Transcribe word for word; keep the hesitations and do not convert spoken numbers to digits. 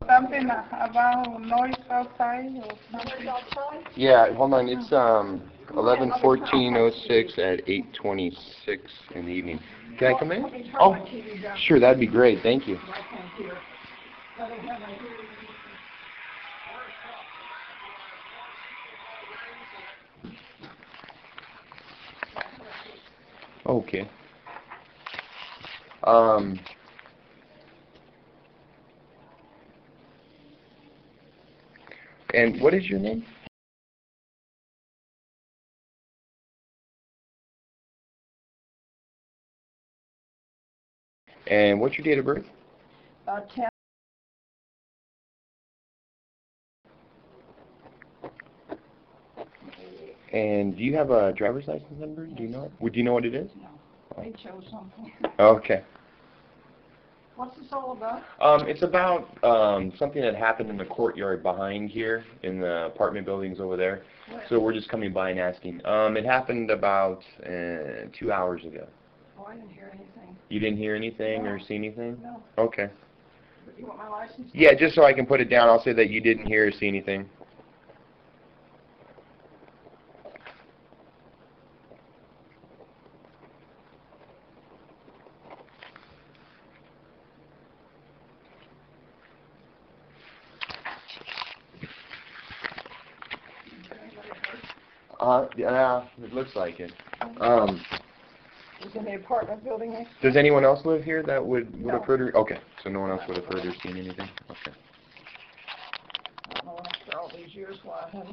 Something about noise outside or something? Yeah, hold on. It's um eleven fourteen oh six at eight twenty-six in the evening. Can I come in? Oh, sure. That'd be great. Thank you. Okay. Um. And what is your name? And what's your date of birth? Uh, ten. And do you have a driver's license number? Do you know? Would you know what it is? No, they chose something. Okay. What's this all about? Um, it's about um, something that happened in the courtyard behind here in the apartment buildings over there. What? So we're just coming by and asking. Um, it happened about uh, two hours ago. Oh, I didn't hear anything. You didn't hear anything No. or see anything? No. Okay. But you want my license? Yeah, just so I can put it down, I'll say that you didn't hear or see anything. Uh, yeah, it looks like it. Um, It's in the apartment building next. does anyone else live here that would, would No. have heard or, okay, so no one else would have heard or seen anything? Okay. I don't know after all these years why I haven't.